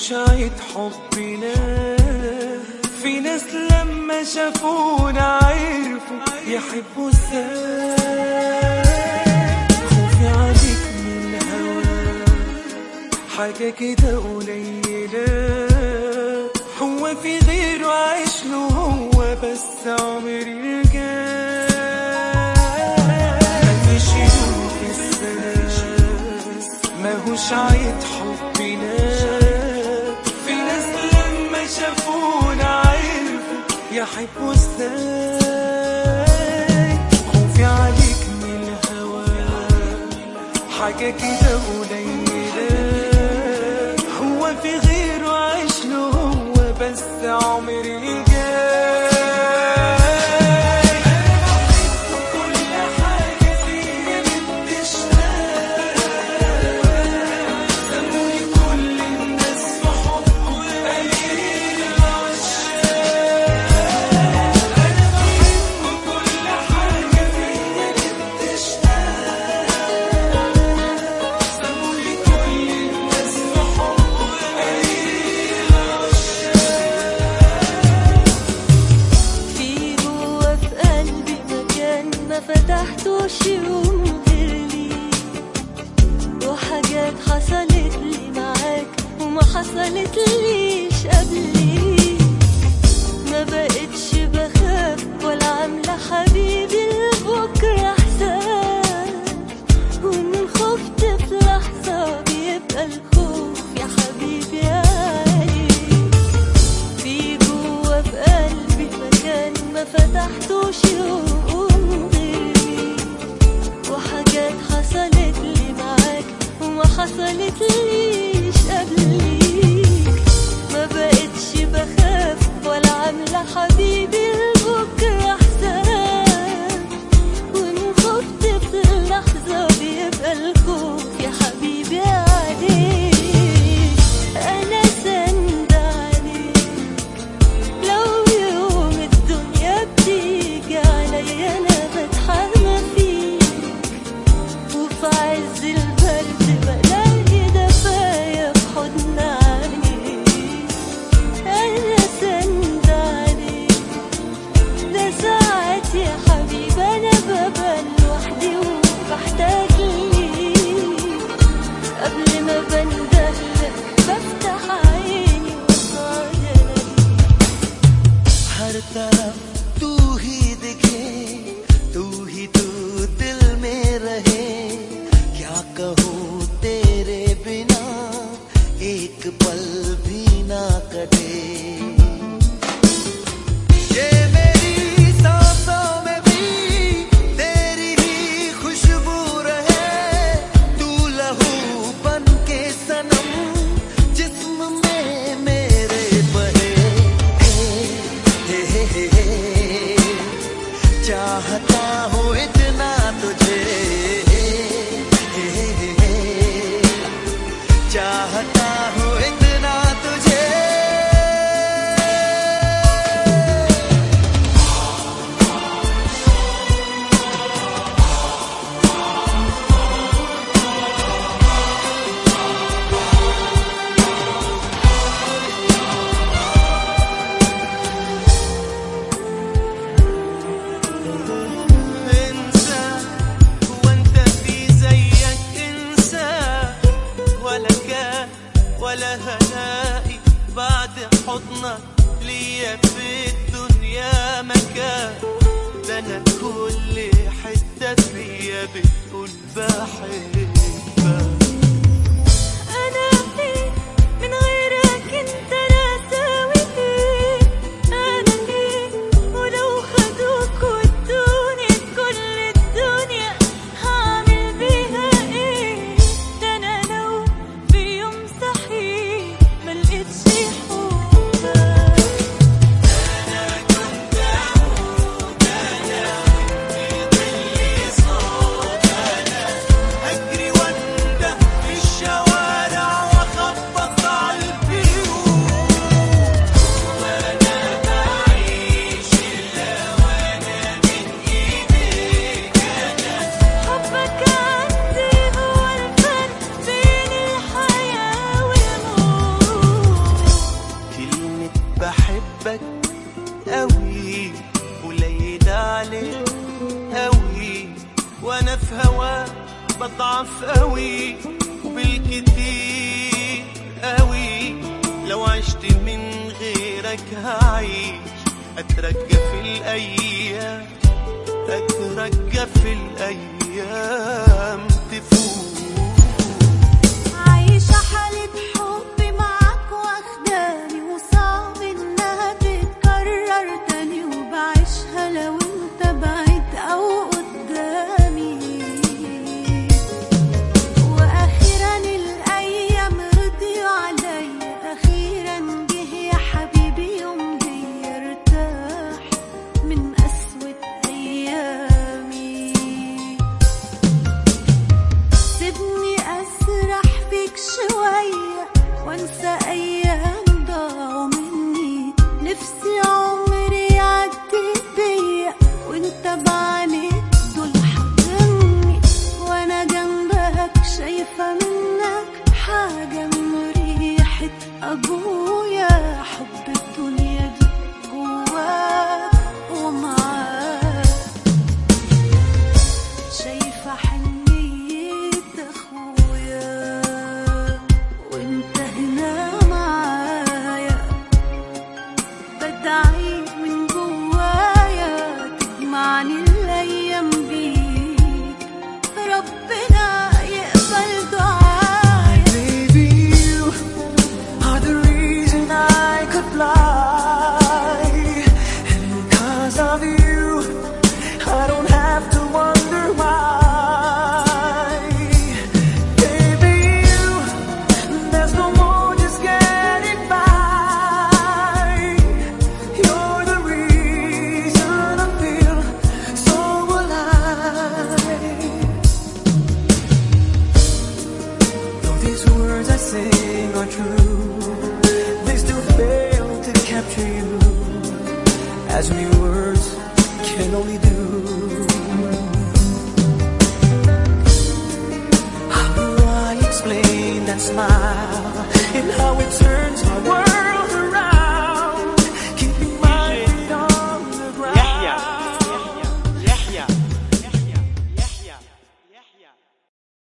ماهوش عيد حبنا. في ناس لما شافونا عرفوا يحبوا ازاي. خوفي عليك من الهوى حاجة كده قليلة، هو في غيره عايش له هو بس عمري الجاي. مفيش يوم في السنة ماهوش عيد حبنا. في ناس لما شافونا عرفوا يحبوا ازاي. خوفي عليك من الهوى حاجة كده قليلة، هو في غيره عايش له هو بس عمري الجاي. فتحتوش يوم غيرلي، وحاجات حصلت لي معاك وما حصلت ليش قبلي. ما بقتش بخاف ولا عاملة حبيبي لبكرة حساب، ومن خفت في لحظة بيبقى الخوف يا حبيبي عالي. في جوا في قلبي مكان ما فتحتوش يوم، وحاجات حصلت لي معاك وما حصلت ليش قبليك. ما بقتش بخاف ولا عاملة حبيبي لبكرة حساب، وإن خفت في اللحظة بيبقى الخوف يا حبيبي عليك. أنا سند عليك لو يوم الدنيا بتيجي عليا، أنا بتحمى فيك وفي عز البرد بلاقي دفايا في حضن عينيك. أنا سند عليك ده ساعات يا حبيبي أنا ببقى لوحدي وبحتاج ليك. قبل ما بندهلك بفتح عيني وأصعد ألاقيك. हर तरफ तू ही दिखे, तू ही तू दिल में रहे। क्या कहूँ तेरे बिना एक पल भी ना कटे। ये मेरी सांसों में भी तेरी ही खुशबू रहे। तू लहू बन के सनम जिस्म में मेरे बहे। चाहता हूँ इतना तुझे, चाहता हूँ इतना तुझे। انسى وانت في زيك، انسى ولا كان ولا هلاقي بعد حضنك ليا في الدنيا مكان. ده انا كل حتة فيا بتقول بحبك. أنا فين من غيرك أنت راساوي فين؟ أنا فين ولو خدوك ودوني كل الدنيا هعمل بيها إيه؟ ده أنا لو في يوم صحيح ملقتش حبك. أنا كنت أموت أنا وأنت ضلي صوت. أنا أجري قوي وبالكتير قوي، لو عشت من غيرك هعيش اترجى في الايام، اترجى في الايام تفوت. عايشة حالة حب معاك واخداني، وصعب انها تتكرر تاني، وبعيشها لو انت بعيد او قدامي. واخيرا الايام رضيوا عليا، اخيرا جه يا حبيبي يوم جاي ارتاح من قسوة ايامي. سيبني اسرح فيك شوية وانسى ايام ضاعوا مني، نفسي عمري يعدي بيا وانت بعينيك دول حاضني، وانا جنبك شايفة منك حاجة من ريحة ابويا. حب الدنيا دي جواك ومعاك، شايفة حنية اخويا وانت هنا معايا، بدعي من جوايا تجمعني الايام بيك، ربنا يقبل دعايا. Baby, you are the reason I could fly, and because of you I don't have to wonder why. Baby, you, there's no more just getting by. You're the reason I feel so alive. Though these words I sing are true, they still fail to capture you, as mere words can only do. How do I explain that smile